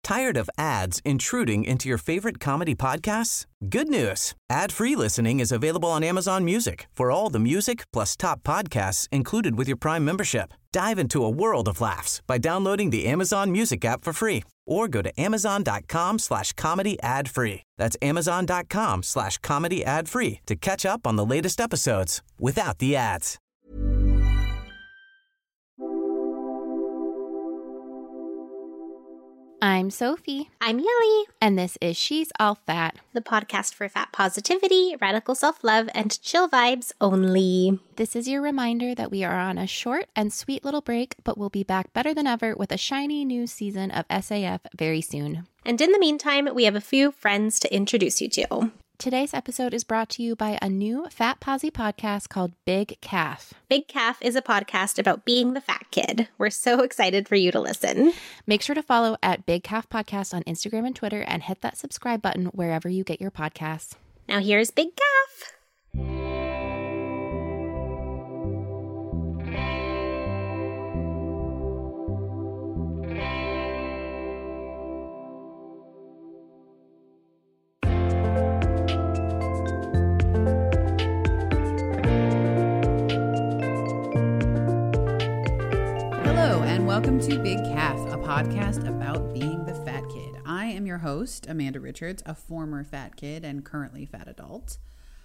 Tired of ads intruding into your favorite comedy podcasts? Good news. Ad-free listening is available on Amazon Music for all the music plus top podcasts included with your Prime membership. Dive into a world of laughs by downloading the Amazon Music app for free or go to amazon.com/comedy ad-free. That's amazon.com/comedy ad-free to catch up on the latest episodes without the ads. I'm Sophie. I'm Yelly. And this is She's All Fat, the podcast for fat positivity, radical self-love, and chill vibes only. This is your reminder that we are on a short and sweet little break, but we'll be back better than ever with a shiny new season of SAF very soon. And in the meantime, we have a few friends to introduce you to. Today's episode is brought to you by a new Fat Posy podcast called Big Calf. Big Calf is a podcast about being the fat kid. We're so excited for you to listen. Make sure to follow at Big Calf Podcast on Instagram and Twitter and hit that subscribe button wherever you get your podcasts. Now here's Big Calf. Welcome to Big Calf, a podcast about being the fat kid. I am your host, Amanda Richards, a former fat kid and currently fat adult.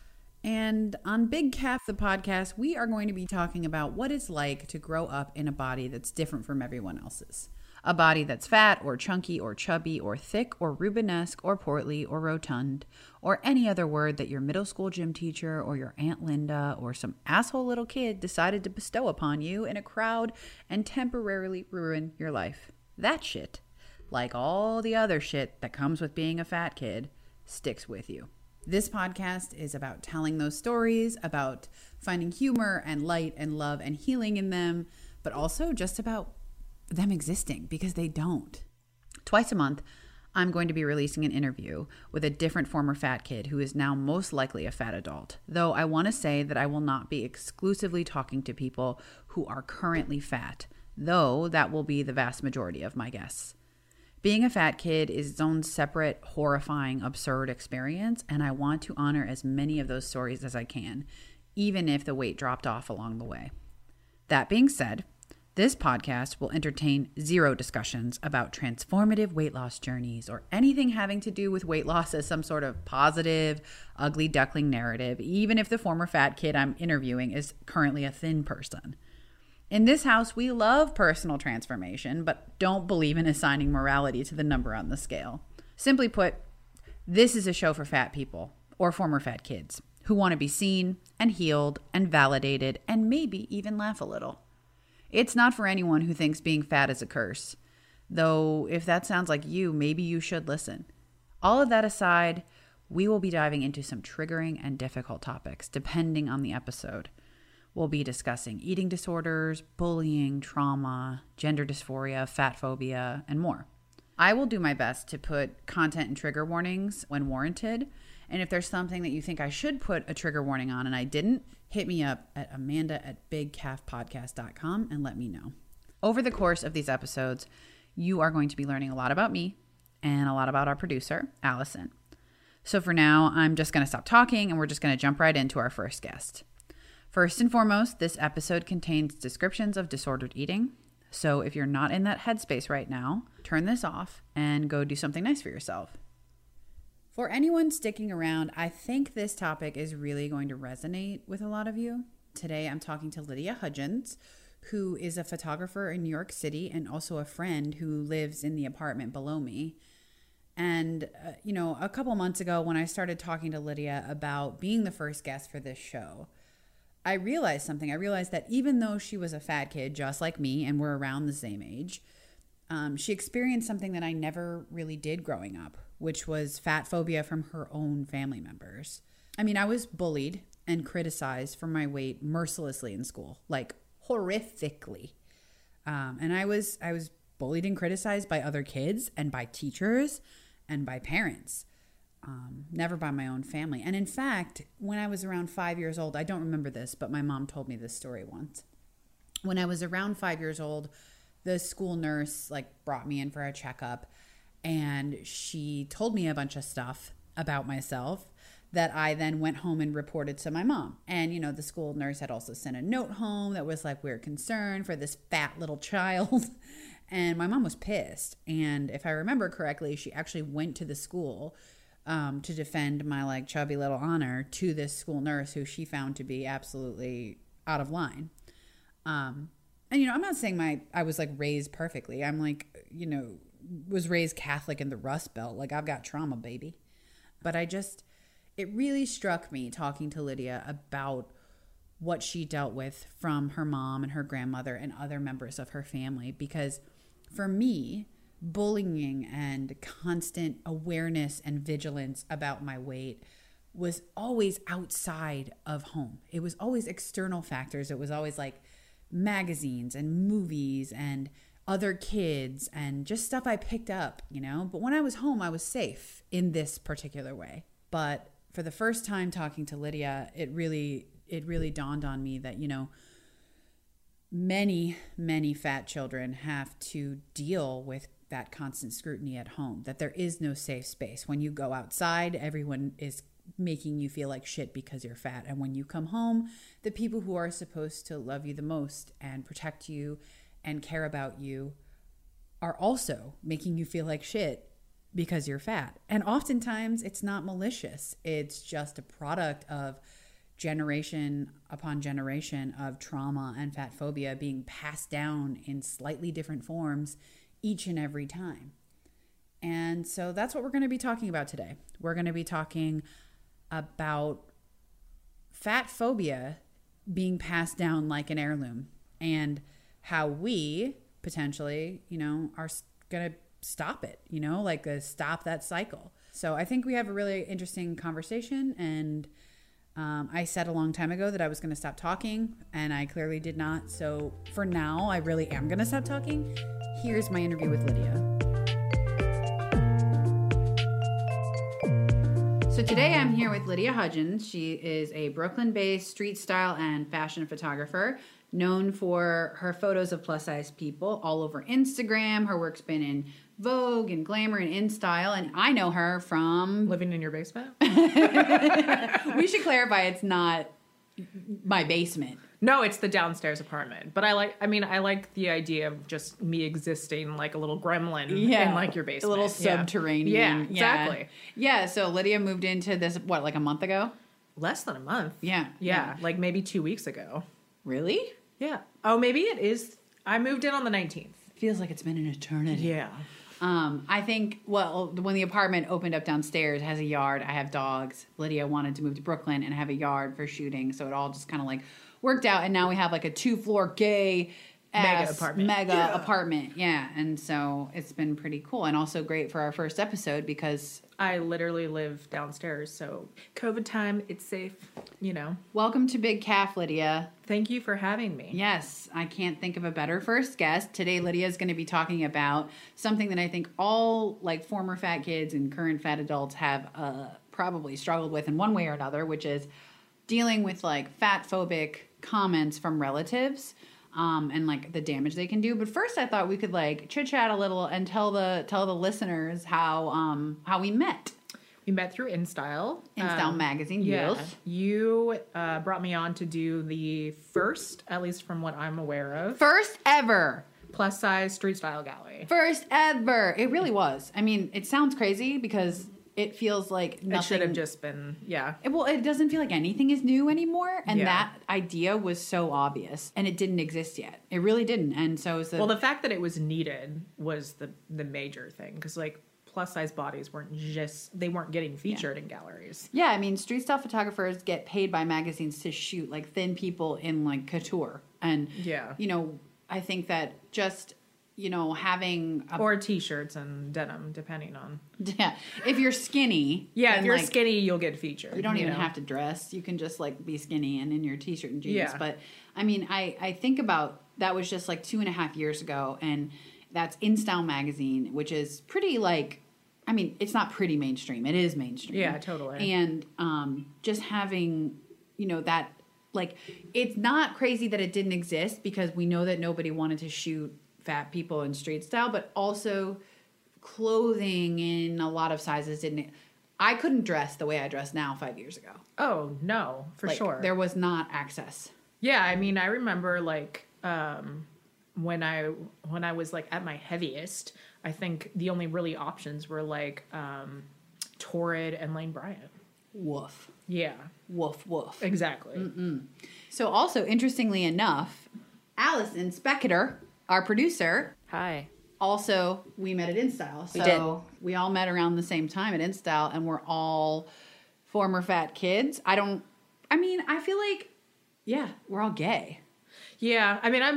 And on Big Calf, the podcast, we are going to be talking about what it's like to grow up in a body that's different from everyone else's. A body that's fat or chunky or chubby or thick or Rubenesque or portly or rotund or any other word that your middle school gym teacher or your Aunt Linda or some asshole little kid decided to bestow upon you in a crowd and temporarily ruin your life. That shit, like all the other shit that comes with being a fat kid, sticks with you. This podcast is about telling those stories, about finding humor and light and love and healing in them, but also just about them existing, because they don't. Twice a month, I'm going to be releasing an interview with a different former fat kid who is now most likely a fat adult. Though I want to say that I will not be exclusively talking to people who are currently fat, though that will be the vast majority of my guests. Being a fat kid is its own separate, horrifying, absurd experience, and I want to honor as many of those stories as I can, even if the weight dropped off along the way. That being said, this podcast will entertain zero discussions about transformative weight loss journeys or anything having to do with weight loss as some sort of positive, ugly duckling narrative, even if the former fat kid I'm interviewing is currently a thin person. In this house, we love personal transformation, but don't believe in assigning morality to the number on the scale. Simply put, this is a show for fat people or former fat kids who want to be seen and healed and validated and maybe even laugh a little. It's not for anyone who thinks being fat is a curse. Though, if that sounds like you, maybe you should listen. All of that aside, we will be diving into some triggering and difficult topics, depending on the episode. We'll be discussing eating disorders, bullying, trauma, gender dysphoria, fat phobia, and more. I will do my best to put content and trigger warnings when warranted. And if there's something that you think I should put a trigger warning on and I didn't, hit me up at amanda@bigcalfpodcast.com and let me know. Over the course of these episodes, you are going to be learning a lot about me and a lot about our producer, Allison. So for now, I'm just going to stop talking and we're just going to jump right into our first guest. First and foremost, this episode contains descriptions of disordered eating. So if you're not in that headspace right now, turn this off and go do something nice for yourself. For anyone sticking around, I think this topic is really going to resonate with a lot of you. Today, I'm talking to Lydia Hudgens, who is a photographer in New York City and also a friend who lives in the apartment below me. And, a couple months ago when I started talking to Lydia about being the first guest for this show, I realized something. I realized that even though she was a fat kid just like me and we're around the same age, she experienced something that I never really did growing up, which was fat phobia from her own family members. I mean, I was bullied and criticized for my weight mercilessly in school, like horrifically. And I was bullied and criticized by other kids and by teachers and by parents, never by my own family. And in fact, when I was around 5 years old, I don't remember this, but my mom told me this story once. When I was around 5 years old, the school nurse brought me in for a checkup, And she told me a bunch of stuff about myself that I then went home and reported to my mom. And, you know, the school nurse had also sent a note home that was like, we're concerned for this fat little child. And my mom was pissed. And if I remember correctly, she actually went to the school to defend my like chubby little honor to this school nurse who she found to be absolutely out of line. And, you know, I'm not saying I was like raised perfectly. I'm like, you know, was raised Catholic in the Rust Belt. Like I've got trauma, baby. But it really struck me talking to Lydia about what she dealt with from her mom and her grandmother and other members of her family. Because for me, bullying and constant awareness and vigilance about my weight was always outside of home. It was always external factors. It was always like magazines and movies and other kids and just stuff I picked up, you know. But when I was home, I was safe in this particular way. But for the first time talking to Lydia, it really dawned on me that, you know, many fat children have to deal with that constant scrutiny at home, that there is no safe space. When you go outside, everyone is making you feel like shit because you're fat. And when you come home, the people who are supposed to love you the most and protect you and care about you are also making you feel like shit because you're fat. And oftentimes it's not malicious. It's just a product of generation upon generation of trauma and fat phobia being passed down in slightly different forms each and every time. And so that's what we're going to be talking about today. We're going to be talking about fat phobia being passed down like an heirloom and how we potentially, you know, are going to stop it, you know, like stop that cycle. So I think we have a really interesting conversation. And I said a long time ago that I was going to stop talking, and I clearly did not. So for now, I really am going to stop talking. Here's my interview with Lydia. So today I'm here with Lydia Hudgens. She is a Brooklyn-based street style and fashion photographer known for her photos of plus-size people all over Instagram. Her work's been in Vogue and Glamour and InStyle, and I know her from... Living in your basement? We should clarify it's not my basement. No, it's the downstairs apartment. But I like the idea of just me existing like a little gremlin in like your basement. A little subterranean. Yeah, exactly. Yeah, so Lydia moved into this, what, like a month ago? Less than a month. Yeah. Like maybe 2 weeks ago. Really? Yeah. Oh, maybe it is. I moved in on the 19th. Feels like it's been an eternity. Yeah. I think, well, when the apartment opened up downstairs, it has a yard. I have dogs. Lydia wanted to move to Brooklyn and have a yard for shooting. So it all just kind of like worked out. And now we have like a 2-floor gay mega apartment. Yeah. And so it's been pretty cool and also great for our first episode because I literally live downstairs. So COVID time, it's safe, you know. Welcome to Big Calf, Lydia. Thank you for having me. Yes, I can't think of a better first guest. Today, Lydia is going to be talking about something that I think all like former fat kids and current fat adults have probably struggled with in one way or another, which is dealing with like fat phobic comments from relatives. And like the damage they can do. But first I thought we could like chit chat a little and tell the listeners how we met. We met through InStyle. InStyle magazine, yeah. yes. You brought me on to do the first, at least from what I'm aware of. First ever. Plus size street style gallery. First ever. It really was. I mean, it sounds crazy because it feels like nothing. It should have just been, yeah. It doesn't feel like anything is new anymore. And that idea was so obvious. And it didn't exist yet. It really didn't. And so it was the fact that it was needed was the major thing. Because, like, plus-size bodies weren't getting featured in galleries. Yeah, I mean, street style photographers get paid by magazines to shoot, like, thin people in, like, couture. And, you know, I think that just... you know, having... or T-shirts and denim, depending on... Yeah. If you're skinny... Yeah, if you're like, skinny, you'll get featured. You don't even have to dress. You can just, like, be skinny and in your T-shirt and jeans. Yeah. But, I mean, I think about... That was just, like, 2.5 years ago. And that's InStyle magazine, which is pretty, like... I mean, it's not pretty mainstream. It is mainstream. Yeah, totally. And just having, you know, that... Like, it's not crazy that it didn't exist because we know that nobody wanted to shoot... fat people in street style, but also clothing in a lot of sizes didn't. I couldn't dress the way I dress now 5 years ago. Oh, no, for sure. There was not access. Yeah, I mean, I remember like when I was like at my heaviest, I think the only really options were like Torrid and Lane Bryant. Woof. Yeah. Woof, woof. Exactly. So also, interestingly enough, Allison Spector, our producer, Hi. also, we met at InStyle. So We did. we all met around the same time at InStyle, and we're all former fat kids. I feel like, yeah, we're all gay. Yeah, I mean, I'm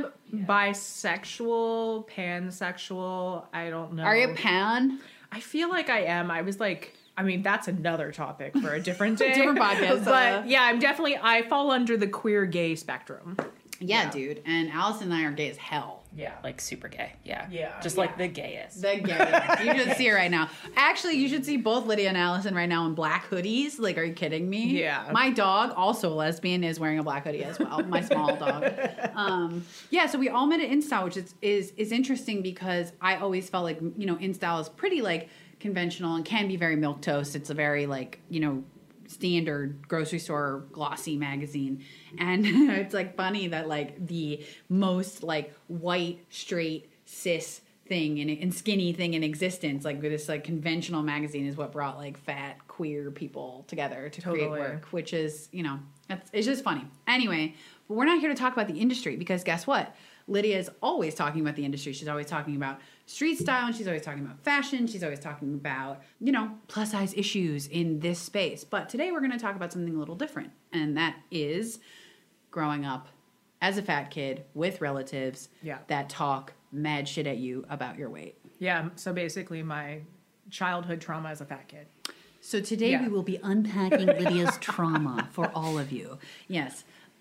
bisexual, pansexual. I don't know. Are you pan? I feel like I am. I was like, I mean, that's another topic for a different day. Different podcast. But yeah, I fall under the queer gay spectrum. Yeah, dude. And Allison and I are gay as hell. Yeah. Like super gay. Yeah. Yeah. Just like the gayest. The gayest. You should see her right now. Actually, you should see both Lydia and Allison right now in black hoodies. Like, are you kidding me? Yeah. My dog, also a lesbian, is wearing a black hoodie as well. My small dog. Yeah, so we all met at InStyle, which is interesting because I always felt like, InStyle is pretty, like, conventional and can be very milquetoast. It's a very, like, standard grocery store glossy magazine, and it's like funny that like the most like white straight cis thing and skinny thing in existence, like this like conventional magazine, is what brought like fat queer people together to create work, which is it's just funny. Anyway, but we're not here to talk about the industry, because guess what? Lydia is always talking about the industry. She's always talking about street style, and she's always talking about fashion. She's always talking about, plus size issues in this space. But today we're going to talk about something a little different, and that is growing up as a fat kid with relatives that talk mad shit at you about your weight. Yeah, so basically my childhood trauma as a fat kid. So today we will be unpacking Lydia's trauma for all of you. Yes.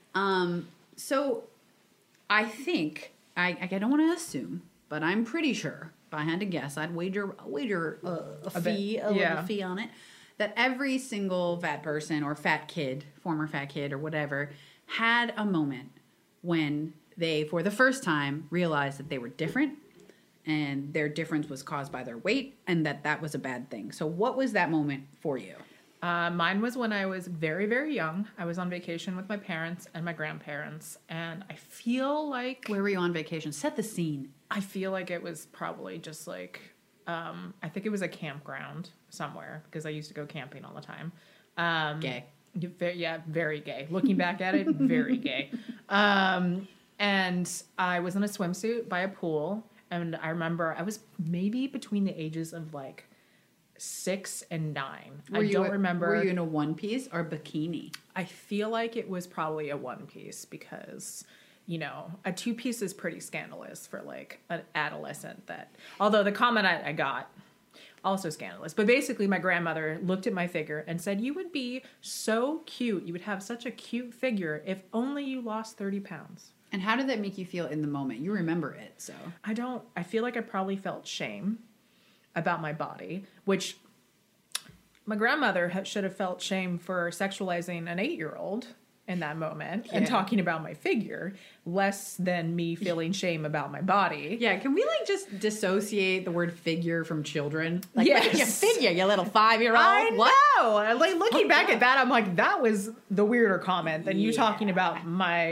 So I think, I don't want to assume, but I'm pretty sure, if I had to guess, I'd wager a little fee on it, that every single fat person or fat kid, former fat kid or whatever, had a moment when they, for the first time, realized that they were different and their difference was caused by their weight and that was a bad thing. So what was that moment for you? Mine was when I was very, very young. I was on vacation with my parents and my grandparents, and I feel like... Where were you on vacation? Set the scene. I feel like it was probably just like... I think it was a campground somewhere, because I used to go camping all the time. Gay. Yeah, very gay. Looking back at it, very gay. And I was in a swimsuit by a pool, and I remember I was maybe between the ages of like 6 and 9. I don't remember. Were you in a one piece or bikini? I feel like it was probably a one piece, because, a two piece is pretty scandalous for like an adolescent. Although the comment I got, also scandalous. But basically my grandmother looked at my figure and said, "You would be so cute. You would have such a cute figure if only you lost 30 pounds. And how did that make you feel in the moment? You remember it, so. I feel like I probably felt shame about my body, which my grandmother should have felt shame for sexualizing an 8-year-old in that moment and talking about my figure, less than me feeling shame about my body. Yeah, can we like just dissociate the word figure from children? Like, yes. Your figure, you little 5-year-old. I What? know. Like looking back at that, I'm like, that was the weirder comment than you talking about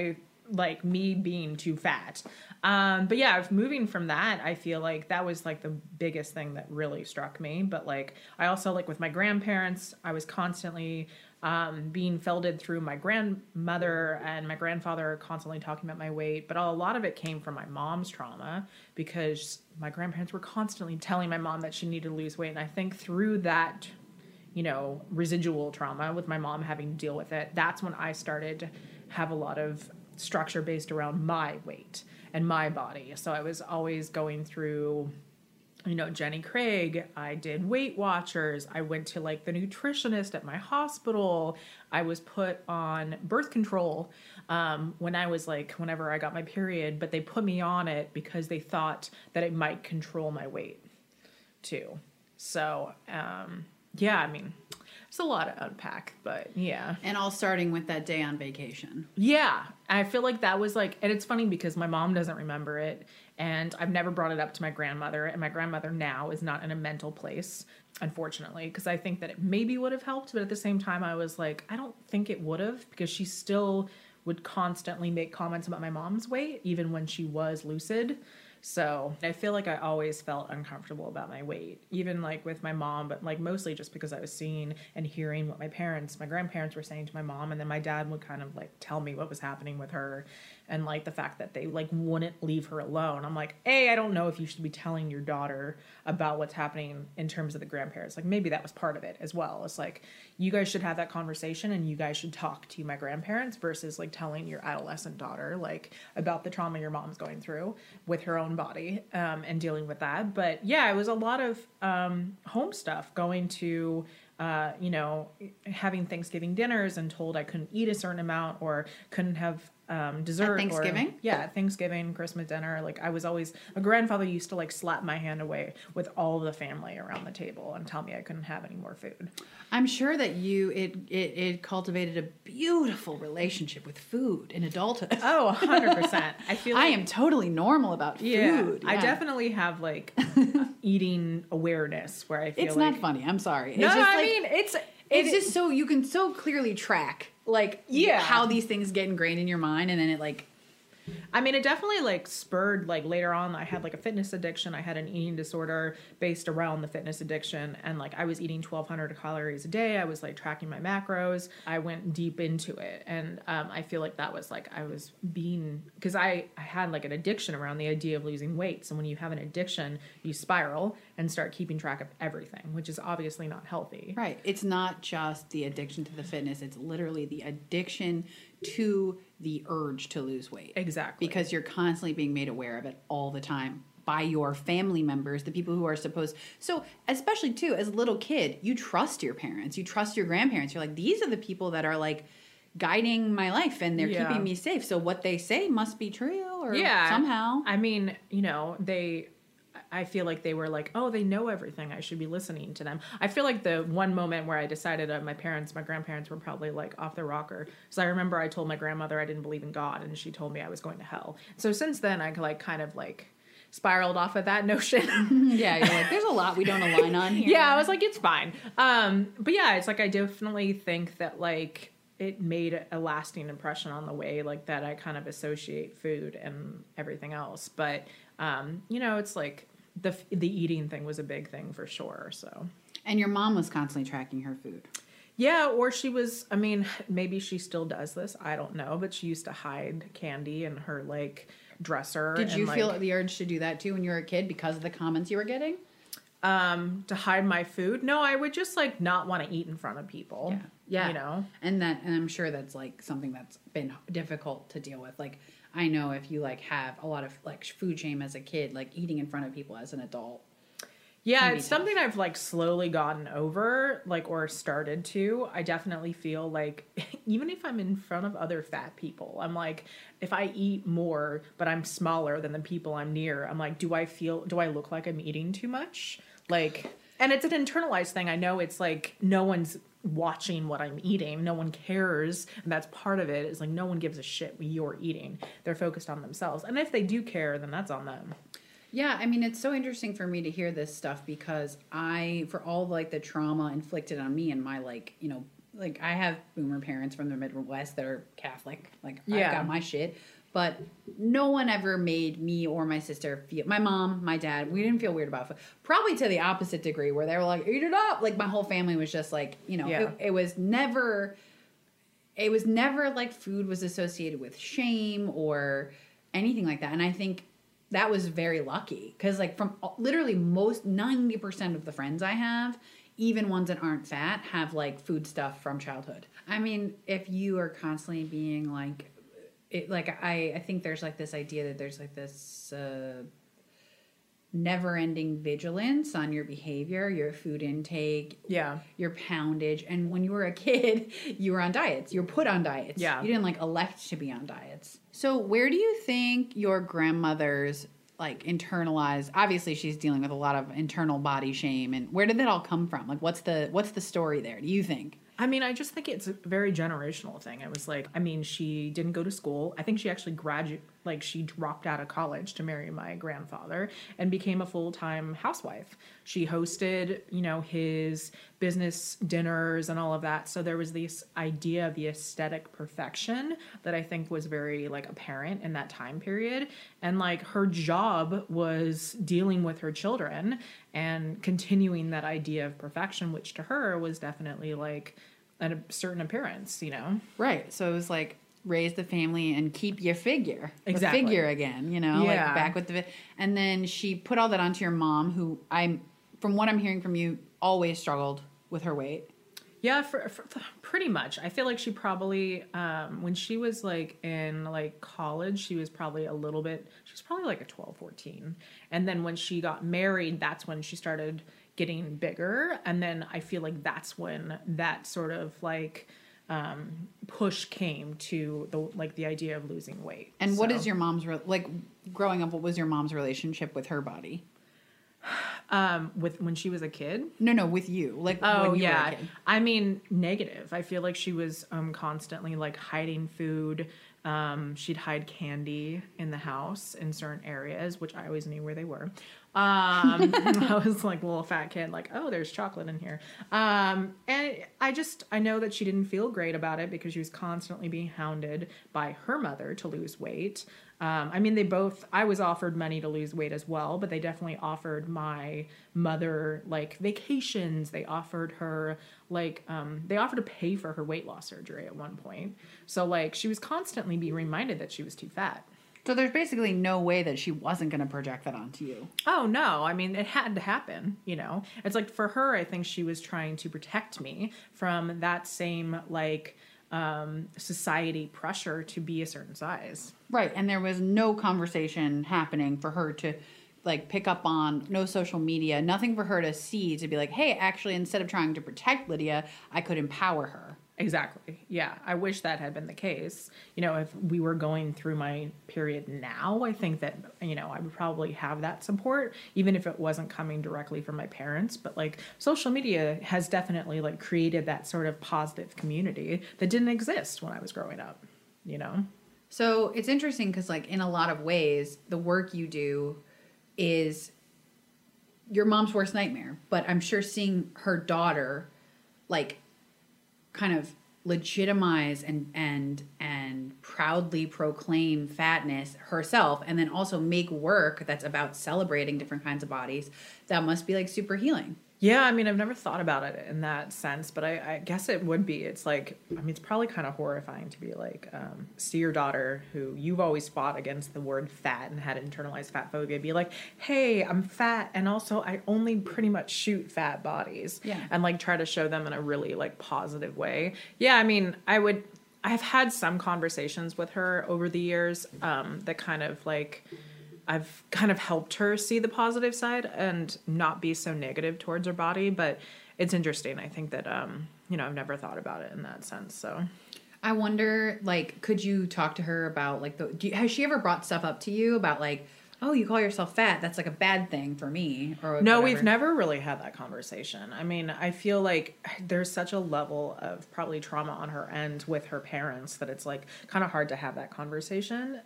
me being too fat. But yeah, moving from that, I feel like that was like the biggest thing that really struck me. But like, I also like with my grandparents, I was constantly being felded through my grandmother and my grandfather constantly talking about my weight. But a lot of it came from my mom's trauma, because my grandparents were constantly telling my mom that she needed to lose weight. And I think through that, residual trauma with my mom having to deal with it, that's when I started to have a lot of structure based around my weight and my body. So I was always going through, Jenny Craig. I did Weight Watchers. I went to like the nutritionist at my hospital. I was put on birth control when I was like, whenever I got my period, but they put me on it because they thought that it might control my weight too. So, It's a lot to unpack, but yeah. And all starting with that day on vacation. Yeah. I feel like that was like, and it's funny because my mom doesn't remember it, and I've never brought it up to my grandmother, and my grandmother now is not in a mental place, unfortunately, because I think that it maybe would have helped, but at the same time I was like, I don't think it would have, because she still would constantly make comments about my mom's weight, even when she was lucid. So I feel like I always felt uncomfortable about my weight, even like with my mom, but like mostly just because I was seeing and hearing what my grandparents were saying to my mom. And then my dad would kind of like tell me what was happening with her, and like the fact that they like wouldn't leave her alone. I'm like, I don't know if you should be telling your daughter about what's happening in terms of the grandparents. Like maybe that was part of it as well. It's like, you guys should have that conversation, and you guys should talk to my grandparents versus like telling your adolescent daughter like about the trauma your mom's going through with her own body, and dealing with that. But yeah, it was a lot of home stuff, going to having Thanksgiving dinners and told I couldn't eat a certain amount or couldn't have dessert. At Thanksgiving? Thanksgiving, Christmas dinner. Like I was always, a grandfather used to like slap my hand away with all the family around the table and tell me I couldn't have any more food. I'm sure that it cultivated a beautiful relationship with food in adulthood. Oh, 100%. I feel like I am totally normal about food. Yeah. I definitely have like eating awareness where I feel it's like... not funny. I'm sorry. No, It's just I like, mean, it's just so you can so clearly track like how these things get ingrained in your mind, and then it like... I mean, it definitely like spurred like later on. I had like a fitness addiction. I had an eating disorder based around the fitness addiction, and like I was eating 1,200 calories a day. I was like tracking my macros. I went deep into it, and I feel like that was like I was being, because I had like an addiction around the idea of losing weight. So when you have an addiction, you spiral and start keeping track of everything, which is obviously not healthy. Right. It's not just the addiction to the fitness. It's literally the addiction to the urge to lose weight. Exactly. Because you're constantly being made aware of it all the time by your family members, the people who are supposed... So especially too, as a little kid, you trust your parents, you trust your grandparents. You're like, these are the people that are like guiding my life, and they're keeping me safe. So what they say must be true, or somehow. I mean, I feel like they were like, oh, they know everything, I should be listening to them. I feel like the one moment where I decided my grandparents were probably like off their rocker. So I remember I told my grandmother I didn't believe in God, and she told me I was going to hell. So since then I like kind of like spiraled off of that notion. Yeah, you're like, there's a lot we don't align on here. Yeah, I was like, it's fine. But yeah, it's like I definitely think that like it made a lasting impression on the way like that I kind of associate food and everything else. But it's like the eating thing was a big thing for sure. So, and your mom was constantly tracking her food. Yeah, or she was, I mean, maybe she still does this, I don't know, but she used to hide candy in her like dresser. Did you feel the urge to do that too when you were a kid because of the comments you were getting? To hide my food? No, I would just like not want to eat in front of people. Yeah. And I'm sure that's like something that's been difficult to deal with. Like, I know if you like have a lot of like food shame as a kid, like eating in front of people as an adult. Yeah, it's something I've like slowly gotten over, like, or started to. I definitely feel like even if I'm in front of other fat people, I'm like, if I eat more, but I'm smaller than the people I'm near, I'm like, do I look like I'm eating too much? Like, and it's an internalized thing. I know it's like no one's watching what I'm eating. No one cares. And that's part of it. Is like no one gives a shit what you're eating. They're focused on themselves. And if they do care, then that's on them. Yeah, I mean, it's so interesting for me to hear this stuff because for all like the trauma inflicted on me and my like, like I have boomer parents from the Midwest that are Catholic. Like I've got my shit. But no one ever made me or my sister feel, my mom, my dad, we didn't feel weird about food. Probably to the opposite degree where they were like, eat it up. Like my whole family was just like, it was never like food was associated with shame or anything like that. And I think that was very lucky because like from literally 90% of the friends I have, even ones that aren't fat, have like food stuff from childhood. I mean, if you are constantly being like, I think there's like this idea that there's like this never-ending vigilance on your behavior, your food intake, your poundage. And when you were a kid, you were on diets. You were put on diets. Yeah. You didn't like elect to be on diets. So where do you think your grandmother's like internalized, obviously she's dealing with a lot of internal body shame, and where did that all come from? Like what's the story there, do you think? I mean, I just think it's a very generational thing. It was like, I mean, she didn't go to school. I think she actually she dropped out of college to marry my grandfather and became a full-time housewife. She hosted, his business dinners and all of that. So there was this idea of the aesthetic perfection that I think was very like apparent in that time period. And like her job was dealing with her children and continuing that idea of perfection, which to her was definitely like a certain appearance, Right. So it was like raise the family and keep your figure. Exactly. The figure again, like back with and then she put all that onto your mom, who from what I'm hearing from you, always struggled with her weight. Yeah, for pretty much. I feel like she probably, when she was like in like college, she was probably like a 12, 14. And then when she got married, that's when she started getting bigger. And then I feel like that's when that sort of like push came to the idea of losing weight. And what is your mom's, growing up, what was your mom's relationship with her body? With when she was a kid? No, with you. Like, when you were a kid. I mean, negative. I feel like she was constantly like hiding food. She'd hide candy in the house in certain areas, which I always knew where they were. I was like a little fat kid, like, oh, there's chocolate in here. And I know that she didn't feel great about it because she was constantly being hounded by her mother to lose weight. I mean, I was offered money to lose weight as well, but they definitely offered my mother like vacations. They offered her they offered to pay for her weight loss surgery at one point. So like she was constantly being reminded that she was too fat. So there's basically no way that she wasn't going to project that onto you. Oh, no. I mean, it had to happen, It's like for her, I think she was trying to protect me from that same like society pressure to be a certain size. Right. And there was no conversation happening for her to like pick up on, no social media, nothing for her to see to be like, hey, actually, instead of trying to protect Lydia, I could empower her. Exactly. Yeah. I wish that had been the case. If we were going through my period now, I think that, I would probably have that support, even if it wasn't coming directly from my parents. But like social media has definitely like created that sort of positive community that didn't exist when I was growing up, So it's interesting because like in a lot of ways, the work you do is your mom's worst nightmare. But I'm sure seeing her daughter like kind of legitimize and proudly proclaim fatness herself, and then also make work that's about celebrating different kinds of bodies, that must be like super healing. Yeah, I mean, I've never thought about it in that sense, but I guess it would be. It's like, I mean, it's probably kind of horrifying to be like, see your daughter who you've always fought against the word fat and had internalized fat phobia be like, hey, I'm fat, and also I only pretty much shoot fat bodies. Yeah. And like try to show them in a really like positive way. Yeah, I mean, I've had some conversations with her over the years that kind of like, I've kind of helped her see the positive side and not be so negative towards her body. But it's interesting. I think that, I've never thought about it in that sense. So I wonder, like, could you talk to her about, like, has she ever brought stuff up to you about, like, oh, you call yourself fat, that's, like, a bad thing for me? Or no, whatever? We've never really had that conversation. I mean, I feel like there's such a level of probably trauma on her end with her parents that it's, like, kind of hard to have that conversation.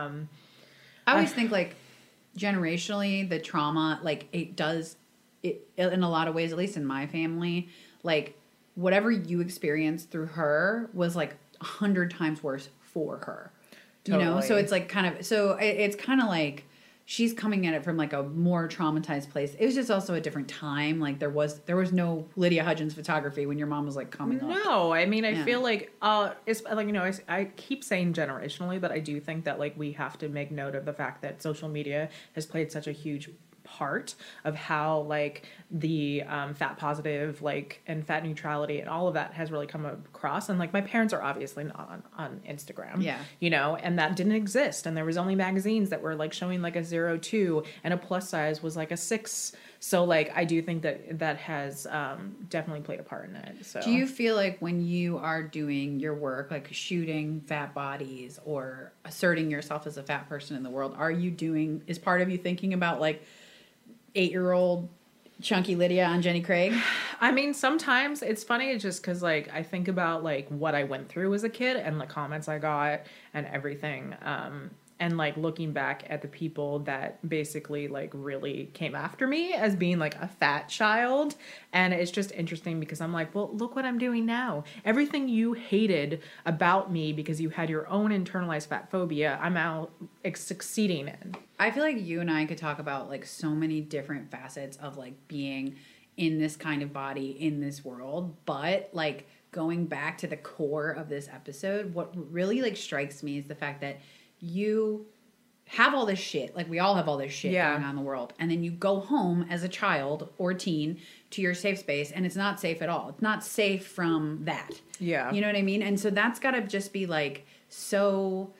I always think, like, generationally, the trauma, like, it in a lot of ways, at least in my family, like, whatever you experienced through her was, like, 100 times worse for her. Totally. So it's, like, it's kind of like she's coming at it from, like, a more traumatized place. It was just also a different time. Like, there was no Lydia Hudgens photography when your mom was, like, coming up. No, I mean, I feel like, it's like, I keep saying generationally, but I do think that, like, we have to make note of the fact that social media has played such a huge part of how like the fat positive like and fat neutrality and all of that has really come across. And like my parents are obviously not on Instagram, you know, and that didn't exist. And there was only magazines that were like showing like a 0.2 and a plus size was like a 6. So like I do think that has definitely played a part in it. So do you feel like when you are doing your work, like shooting fat bodies or asserting yourself as a fat person in the world, is part of you thinking about like 8-year-old chunky Lydia on Jenny Craig? I mean, sometimes it's funny just because like I think about like what I went through as a kid and the comments I got and everything. And like looking back at the people that basically like really came after me as being like a fat child. And it's just interesting because I'm like, well, look what I'm doing now. Everything you hated about me because you had your own internalized fat phobia, I'm out succeeding in. I feel like you and I could talk about like so many different facets of like being in this kind of body in this world. But like going back to the core of this episode, what really like strikes me is the fact that you have all this shit, like we all have all this shit going on in the world, and then you go home as a child or teen to your safe space, and it's not safe at all. It's not safe from that. Yeah. You know what I mean? And so that's got to just be like so...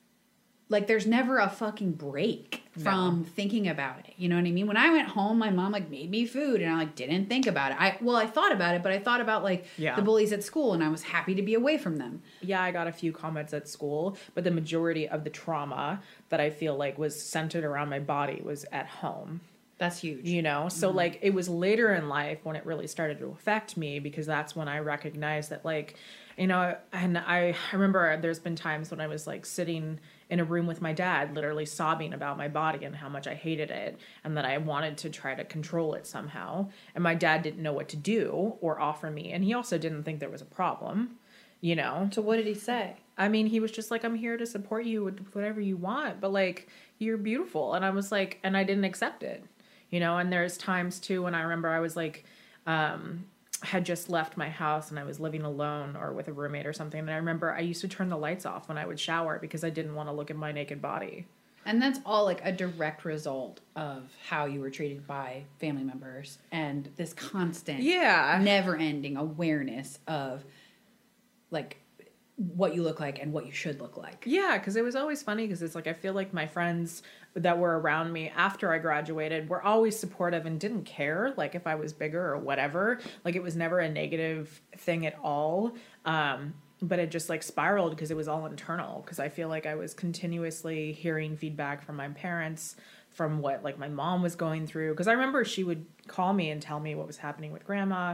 Like, there's never a fucking break from thinking about it. You know what I mean? When I went home, my mom, like, made me food, and I, like, didn't think about it. I thought about it, but I thought about, like, the bullies at school, and I was happy to be away from them. Yeah, I got a few comments at school, but the majority of the trauma that I feel like was centered around my body was at home. That's huge. You know? So, like, it was later in life when it really started to affect me, because that's when I recognized that, like, you know, and I remember there's been times when I was, like, sitting in a room with my dad, literally sobbing about my body and how much I hated it and that I wanted to try to control it somehow. And my dad didn't know what to do or offer me. And he also didn't think there was a problem, you know? So what did he say? I mean, he was just like, I'm here to support you with whatever you want, but like, you're beautiful. And I was like, and I didn't accept it, you know? And there's times too when I remember I was like, had just left my house and I was living alone or with a roommate or something. And I remember I used to turn the lights off when I would shower because I didn't want to look at my naked body. And that's all like a direct result of how you were treated by family members and this constant, never ending awareness of like what you look like and what you should look like. Yeah, because it was always funny because it's like I feel like my friends that were around me after I graduated were always supportive and didn't care like if I was bigger or whatever. Like it was never a negative thing at all. But it just like spiraled because it was all internal, because I feel like I was continuously hearing feedback from my parents from what like my mom was going through. Because I remember she would call me and tell me what was happening with grandma.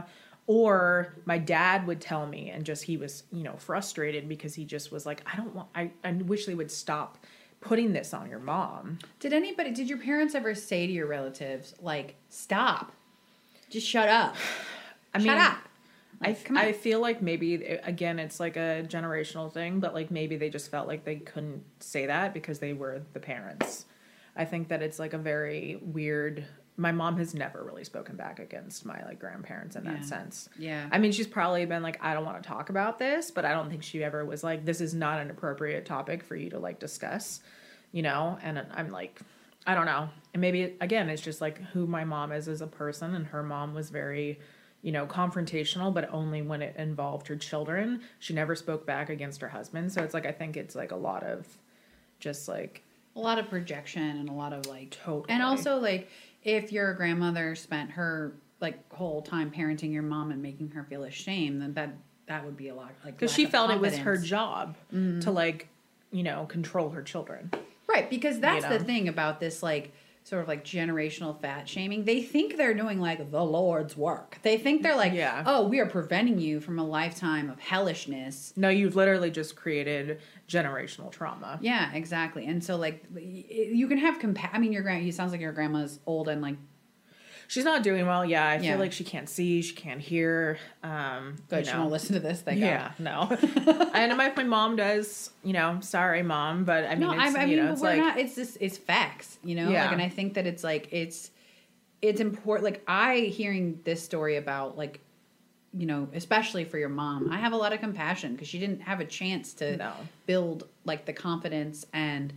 Or my dad would tell me and just he was, you know, frustrated because he just was like, I wish they would stop putting this on your mom. Did your parents ever say to your relatives, like, stop, just shut up? Shut up. Like, I feel like maybe, again, it's like a generational thing, but like maybe they just felt like they couldn't say that because they were the parents. I think that it's like a very weird... My mom has never really spoken back against my like grandparents in that sense. Yeah. I mean, she's probably been like, I don't want to talk about this, but I don't think she ever was like, this is not an appropriate topic for you to like discuss, you know? And I'm like, I don't know. And maybe again, it's just like who my mom is as a person, and her mom was very, you know, confrontational, but only when it involved her children. She never spoke back against her husband. So it's like, I think it's like a lot of just like a lot of projection and a lot of like, totally. And also like, if your grandmother spent her like whole time parenting your mom and making her feel ashamed, then that would be a lot like, because she felt it was her job to like, you know, control her children. Right. Because that's the thing about this, like, sort of like generational fat shaming. They think they're doing like the Lord's work. They think they're like, oh, we are preventing you from a lifetime of hellishness. No, you've literally just created generational trauma. Yeah, exactly. And so like you can have I mean, it sounds like your grandma's old and like, she's not doing well. Yeah, I feel like she can't see, she can't hear. Good, she won't listen to this. Thank God. No. And my mom does. You know, sorry, mom, but I mean, it's we're not. It's facts. You know, like, and I think that it's like it's important. Like hearing this story about like, you know, especially for your mom, I have a lot of compassion because she didn't have a chance to build like the confidence and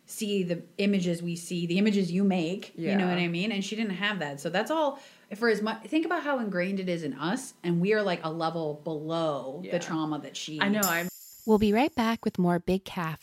see the images we see, the images you make. You know Yeah. what I mean? And she didn't have that. So that's all. For as much, think about how ingrained it is in us, and we are like a level below Yeah. the trauma that she. I know. I'm We'll be right back with more Big Calf.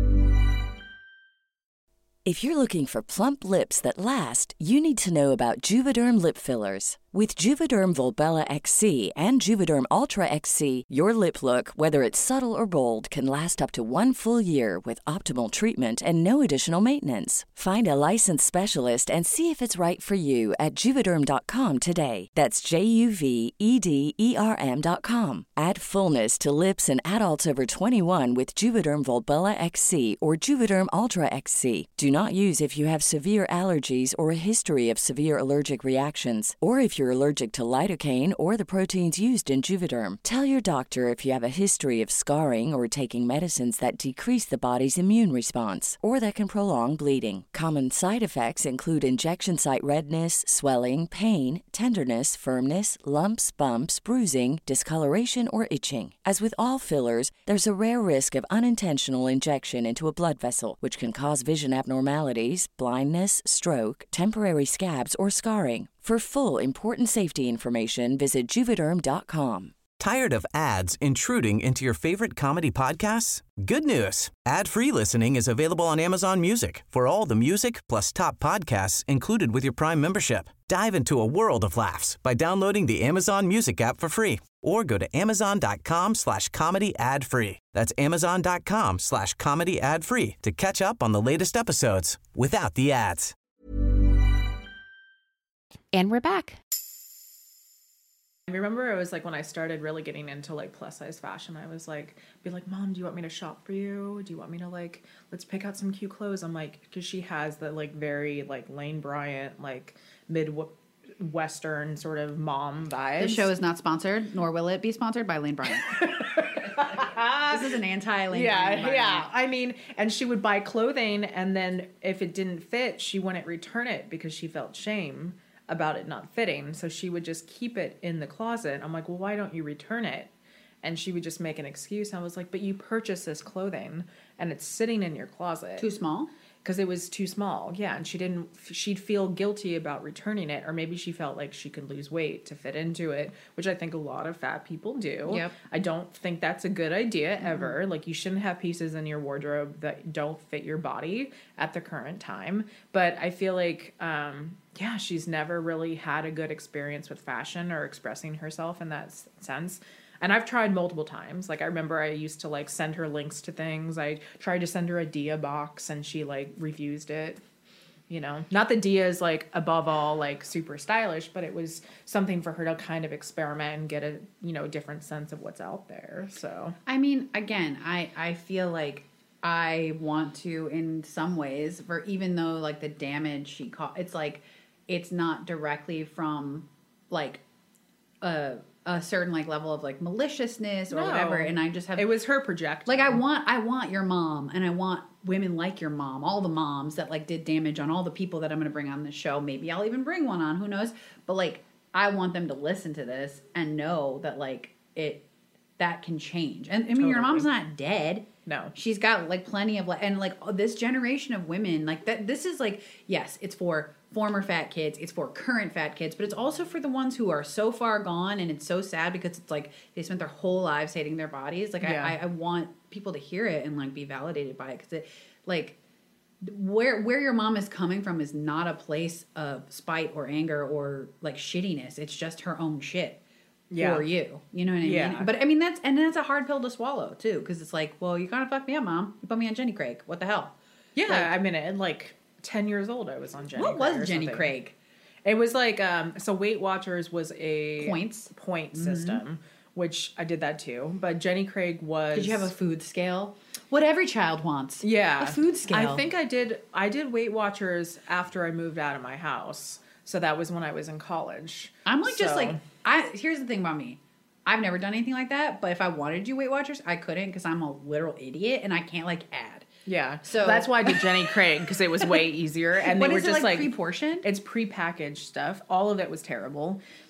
If you're looking for plump lips that last, you need to know about Juvederm lip fillers. With Juvederm Volbella XC and Juvederm Ultra XC, your lip look, whether it's subtle or bold, can last up to 1 full year with optimal treatment and no additional maintenance. Find a licensed specialist and see if it's right for you at Juvederm.com today. That's JUVEDERM.com. Add fullness to lips in adults over 21 with Juvederm Volbella XC or Juvederm Ultra XC. Do not use if you have severe allergies or a history of severe allergic reactions, or if you're allergic to lidocaine or the proteins used in Juvederm. Tell your doctor if you have a history of scarring or taking medicines that decrease the body's immune response or that can prolong bleeding. Common side effects include injection site redness, swelling, pain, tenderness, firmness, lumps, bumps, bruising, discoloration, or itching. As with all fillers, there's a rare risk of unintentional injection into a blood vessel, which can cause vision abnormalities, blindness, stroke, temporary scabs, or scarring. For full important safety information, visit Juvederm.com. Tired of ads intruding into your favorite comedy podcasts? Good news. Ad-free listening is available on Amazon Music for all the music plus top podcasts included with your Prime membership. Dive into a world of laughs by downloading the Amazon Music app for free or go to amazon.com/comedy ad-free. That's amazon.com/comedy ad-free to catch up on the latest episodes without the ads. And we're back. I remember it was like when I started really getting into like plus size fashion, I was like, be like, Mom, do you want me to shop for you? Do you want me to like, let's pick out some cute clothes? I'm like, because she has the like very like Lane Bryant, like Midwestern sort of mom vibes. The show is not sponsored, nor will it be sponsored by Lane Bryant. This is an anti-Lane Bryant. Yeah. I mean, and she would buy clothing, and then if it didn't fit, she wouldn't return it because she felt shame about it not fitting. So she would just keep it in the closet. I'm like, well, why don't you return it? And she would just make an excuse. I was like, but you purchased this clothing and it's sitting in your closet. Too small? Because it was too small. Yeah. And she'd feel guilty about returning it. Or maybe she felt like she could lose weight to fit into it, which I think a lot of fat people do. Yep. I don't think that's a good idea ever. Like, you shouldn't have pieces in your wardrobe that don't fit your body at the current time. But I feel like, yeah, she's never really had a good experience with fashion or expressing herself in that sense. And I've tried multiple times. Like, I remember I used to like send her links to things. I tried to send her a Dia box and she like refused it. You know, not that Dia is like above all like super stylish, but it was something for her to kind of experiment and get a, you know, different sense of what's out there. So, I mean, again, I feel like I want to, in some ways, for even though like the damage she caused, it's like, it's not directly from like a certain like level of like maliciousness or whatever. And I just have, it was her projecting. like, I want your mom, and I want women like your mom, all the moms that like did damage on all the people that I'm going to bring on this show. Maybe I'll even bring one on, who knows? But like, I want them to listen to this and know that like that can change. And I mean, your mom's not dead. No. She's got like plenty of and like this generation of women, like that, this is like, yes, it's for former fat kids, it's for current fat kids, but it's also for the ones who are so far gone, and it's so sad because it's like they spent their whole lives hating their bodies. Like, yeah. I want people to hear it and like be validated by it, because it like where your mom is coming from is not a place of spite or anger or like shittiness. It's just her own shit. Yeah. For you. You know what I mean? But I mean, that's a hard pill to swallow too, because it's like, well, you kind of fucked me up, Mom. You put me on Jenny Craig. What the hell? Yeah. Like, I mean, at like 10 years old, I was on Jenny Craig. What was Jenny Craig? It was like, so Weight Watchers was a point Mm-hmm. system, which I did that too. But Jenny Craig was. Did you have a food scale? What every child wants. Yeah. A food scale. I think I did Weight Watchers after I moved out of my house. So that was when I was in college. I'm like, just like, here's the thing about me. I've never done anything like that, but if I wanted to do Weight Watchers, I couldn't, because I'm a literal idiot and I can't like add. Yeah. So that's why I did Jenny Craig, because it was way easier. And what they were is it, just like pre-portioned? It's prepackaged stuff. All of it was terrible.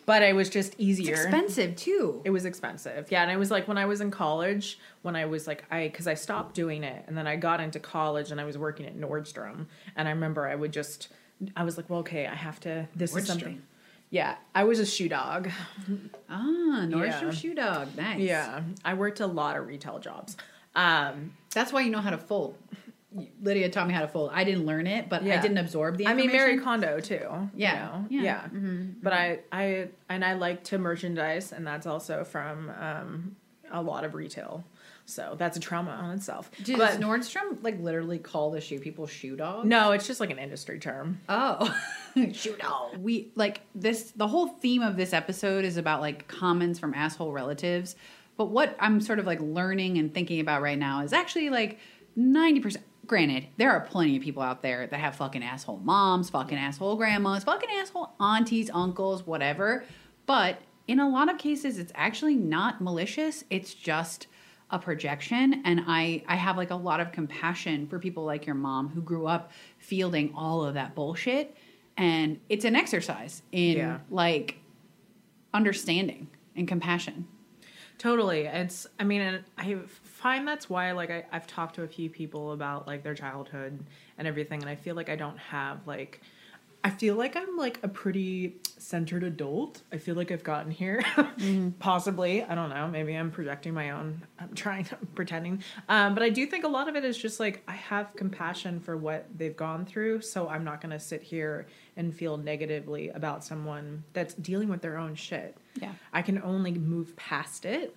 but it was just easier. It's expensive too. It was expensive. Yeah. And it was like when I was in college, when I was like, because I stopped doing it and then I got into college and I was working at Nordstrom. And I remember I was like, well, okay, I have to, this is something. Yeah. I was a shoe dog. Nordstrom shoe dog. Nice. Yeah. I worked a lot of retail jobs. That's why you know how to fold. Lydia taught me how to fold. I didn't learn it, but I didn't absorb the information. Marie Kondo too. Yeah. You know? Yeah. Mm-hmm. But I like to merchandise, and that's also from a lot of retail. So that's a trauma on itself. Does Nordstrom like literally call the shoe people shoe dogs? No, it's just like an industry term. Oh, shoe dog. We like this. The whole theme of this episode is about like comments from asshole relatives. But what I'm sort of like learning and thinking about right now is actually like 90%. Granted, there are plenty of people out there that have fucking asshole moms, fucking asshole grandmas, fucking asshole aunties, uncles, whatever. But in a lot of cases, it's actually not malicious. It's just a projection. And I have like a lot of compassion for people like your mom who grew up fielding all of that bullshit. And it's an exercise in like understanding and compassion. Totally. And I find that's why, like, I've talked to a few people about, like, their childhood and everything, and I feel like I don't have, like, I feel like I'm, like, a pretty centered adult. I feel like I've gotten here. Possibly. I don't know. Maybe I'm projecting my own. I'm pretending. But I do think a lot of it is just, like, I have compassion for what they've gone through, so I'm not going to sit here and feel negatively about someone that's dealing with their own shit. Yeah. I can only move past it.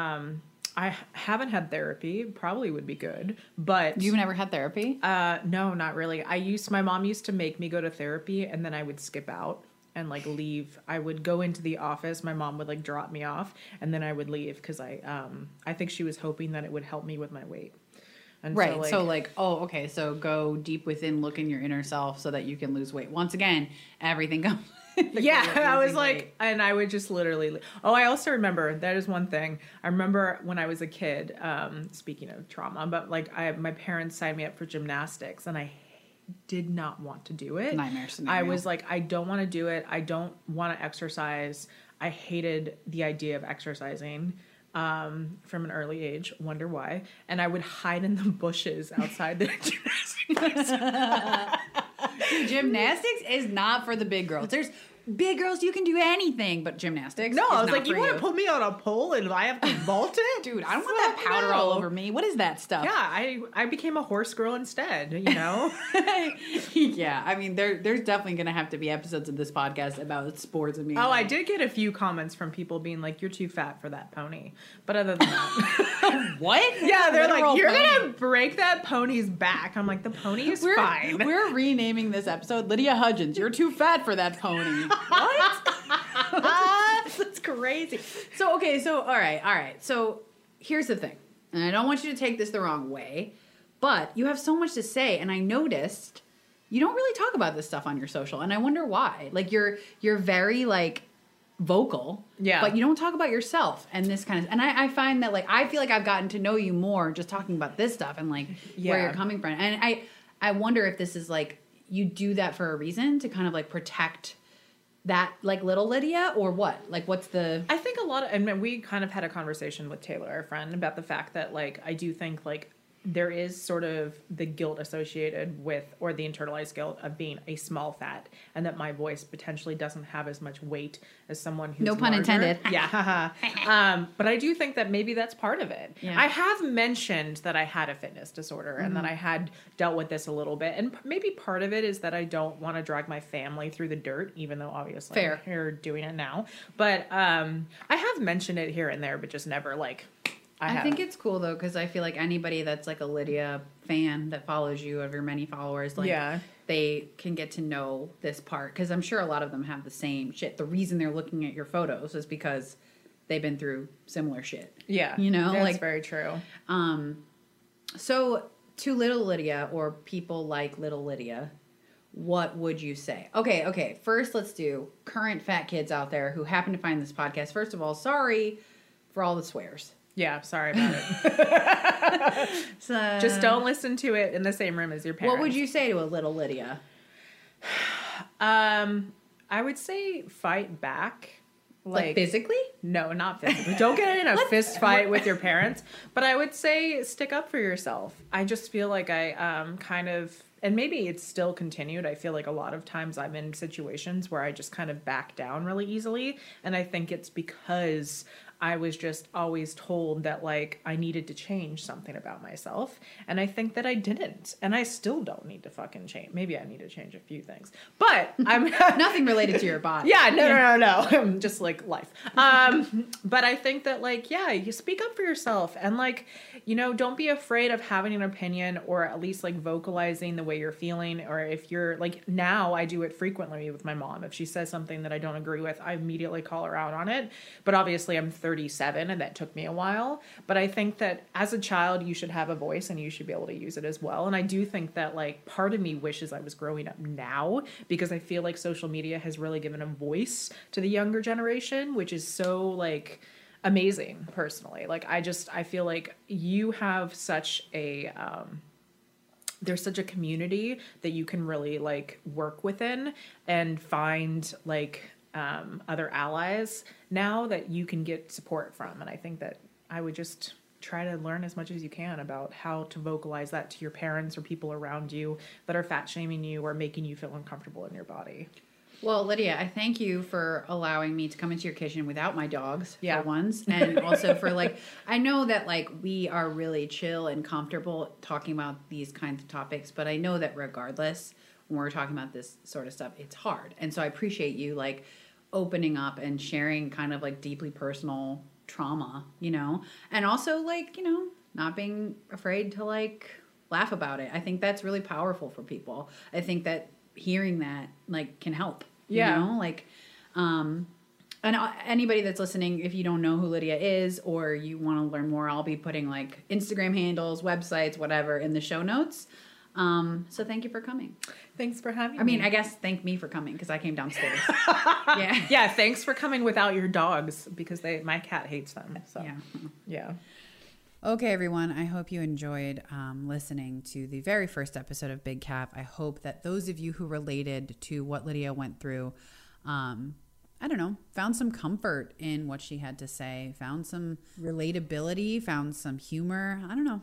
I haven't had therapy. Probably would be good, but You've never had therapy? no, not really. My mom used to make me go to therapy, and then I would skip out and like leave. I would go into the office. My mom would like drop me off, and then I would leave because I think she was hoping that it would help me with my weight. And right. So go deep within, look in your inner self so that you can lose weight. Once again, everything comes. I was like, and I would just literally. Oh, I also remember that is one thing. I remember when I was a kid. Speaking of trauma, but like my parents signed me up for gymnastics, and I did not want to do it. Nightmare scenario. I was like, I don't want to do it. I don't want to exercise. I hated the idea of exercising. From an early age, wonder why. And I would hide in the bushes outside the gymnastics. Gymnastics is not for the big girls. There's big girls, you can do anything, but gymnastics. No, I was not like, you want to put me on a pole and I have to vault it? Dude, I don't want that powder all over me. What is that stuff? Yeah, I became a horse girl instead, you know? Yeah, I mean, there's definitely going to have to be episodes of this podcast about sports and me. Oh, I did get a few comments from people being like, you're too fat for that pony. But other than that. What? Yeah, they're Literal like, you're pony. going to break that pony's back. I'm like, the pony is fine. We're renaming this episode Lydia Hudgens. You're too fat for that pony. What? That's crazy. So, okay, all right. So, here's the thing. And I don't want you to take this the wrong way, but you have so much to say, and I noticed you don't really talk about this stuff on your social, and I wonder why. Like, you're very, like, vocal, but you don't talk about yourself and this kind of, and I find that, like, I feel like I've gotten to know you more just talking about this stuff and, like, where you're coming from. And I wonder if this is, like, you do that for a reason to kind of, like, protect that, like, little Lydia, or what? Like, what's the... I think a lot of... I mean, we kind of had a conversation with Taylor, our friend, about the fact that, like, I do think, like, there is sort of the guilt associated with, or the internalized guilt of being a small fat, and that my voice potentially doesn't have as much weight as someone who's No pun larger. intended. Yeah. But I do think that maybe that's part of it. Yeah. I have mentioned that I had a fitness disorder and that I had dealt with this a little bit. And maybe part of it is that I don't want to drag my family through the dirt, even though obviously Fair. you're doing it now. But I have mentioned it here and there, but just never like... I think it's cool, though, because I feel like anybody that's, like, a Lydia fan that follows you, of your many followers, like, they can get to know this part. Because I'm sure a lot of them have the same shit. The reason they're looking at your photos is because they've been through similar shit. Yeah. You know? That's like, very true. So, to little Lydia, or people like little Lydia, what would you say? Okay. First, let's do current fat kids out there who happen to find this podcast. First of all, sorry for all the swears. Yeah, sorry about it. So, Just don't listen to it in the same room as your parents. what would you say to a little Lydia? I would say fight back. Like physically? No, not physically. Don't get in a fist fight with your parents. But I would say stick up for yourself. I just feel like I kind of, and maybe it's still continued. I feel like a lot of times I'm in situations where I just kind of back down really easily. And I think it's because I was just always told that like I needed to change something about myself. And I think that I didn't. And I still don't need to fucking change. Maybe I need to change a few things. But I'm nothing related to your body. Yeah, no. Just like life. But I think that like, yeah, you speak up for yourself and like, you know, don't be afraid of having an opinion or at least like vocalizing the way you're feeling. Or if you're like, now I do it frequently with my mom. If she says something that I don't agree with, I immediately call her out on it. But obviously I'm 37 and that took me a while. But I think that as a child, you should have a voice and you should be able to use it as well. And I do think that like part of me wishes I was growing up now because I feel like social media has really given a voice to the younger generation, which is so like amazing personally. Like I feel like you have such a, there's such a community that you can really like work within and find like other allies now that you can get support from. And I think that I would just try to learn as much as you can about how to vocalize that to your parents or people around you that are fat shaming you or making you feel uncomfortable in your body. Well, Lydia, I thank you for allowing me to come into your kitchen without my dogs for once. And also for like, I know that like we are really chill and comfortable talking about these kinds of topics, but I know that regardless, when we're talking about this sort of stuff, it's hard. And so I appreciate you like opening up and sharing kind of like deeply personal trauma, you know, and also like, you know, not being afraid to like laugh about it. I think that's really powerful for people. I think that hearing that like can help, you know, like, and anybody that's listening, if you don't know who Lydia is or you want to learn more, I'll be putting like Instagram handles, websites, whatever in the show notes. So thank you for coming. Thanks for having me. I mean, I guess thank me for coming because I came downstairs. Yeah. Thanks for coming without your dogs because my cat hates them. So yeah. Okay, everyone. I hope you enjoyed listening to the very first episode of Big Calf. I hope that those of you who related to what Lydia went through, I don't know, found some comfort in what she had to say, found some relatability, found some humor. I don't know.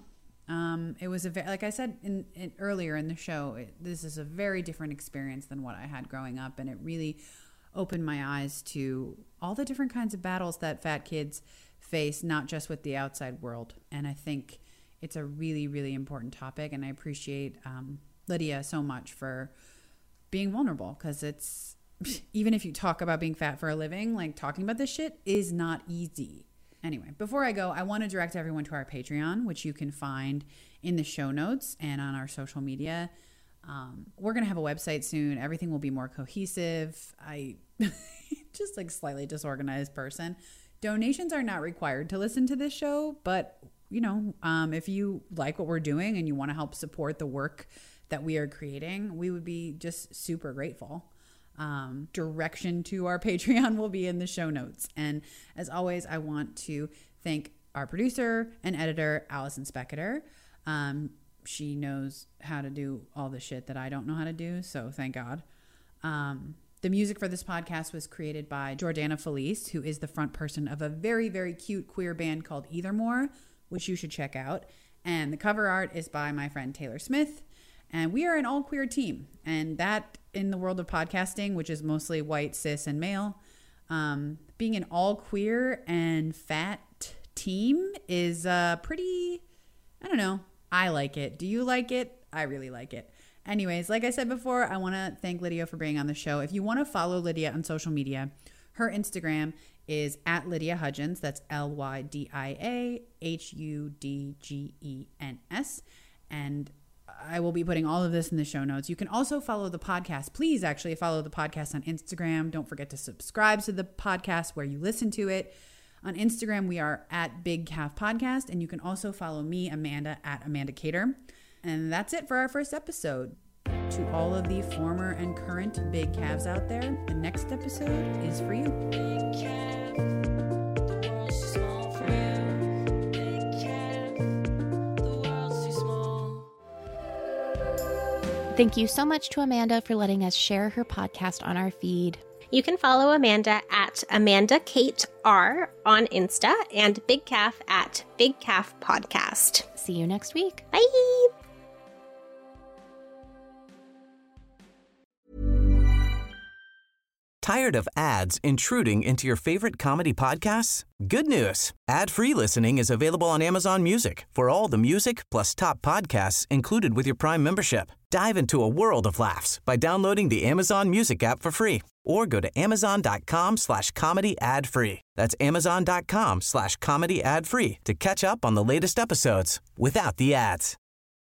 It was like I said earlier in the show, this is a very different experience than what I had growing up, and it really opened my eyes to all the different kinds of battles that fat kids face, not just with the outside world. And I think it's a really, really important topic, and I appreciate Lydia so much for being vulnerable, because it's, even if you talk about being fat for a living, like talking about this shit is not easy. Anyway, before I go, I want to direct everyone to our Patreon, which you can find in the show notes and on our social media. We're going to have a website soon. Everything will be more cohesive. I just like slightly disorganized person. Donations are not required to listen to this show, but you know, if you like what we're doing and you want to help support the work that we are creating, we would be just super grateful. Direction to our Patreon will be in the show notes. And as always, I want to thank our producer and editor, Allison Specketer. She knows how to do all the shit that I don't know how to do, so thank God. The music for this podcast was created by Jordana Felice, who is the front person of a very, very cute queer band called Eithermore, which you should check out. And the cover art is by my friend Taylor Smith. And we are an all queer team. And that, in the world of podcasting, which is mostly white, cis, and male, being an all queer and fat team is pretty, I don't know. I like it. Do you like it? I really like it. Anyways, like I said before, I want to thank Lydia for being on the show. If you want to follow Lydia on social media, her Instagram is at Lydia Hudgens. That's LYDIAHUDGENS. And I will be putting all of this in the show notes. You can also follow the podcast. Please actually follow the podcast on Instagram. Don't forget to subscribe to the podcast where you listen to it. On Instagram, we are at Big Calf Podcast. And you can also follow me, Amanda, at Amanda Cater. And that's it for our first episode. To all of the former and current big calves out there, the next episode is for you. Big calf, the world's too small for you. Big calf, the world's too small. Thank you so much to Amanda for letting us share her podcast on our feed. You can follow Amanda at AmandaKateR on Insta and Big Calf at Big Calf Podcast. See you next week. Bye! Tired of ads intruding into your favorite comedy podcasts? Good news. Ad-free listening is available on Amazon Music for all the music plus top podcasts included with your Prime membership. Dive into a world of laughs by downloading the Amazon Music app for free or go to amazon.com/comedy ad-free. That's amazon.com/comedy ad-free to catch up on the latest episodes without the ads.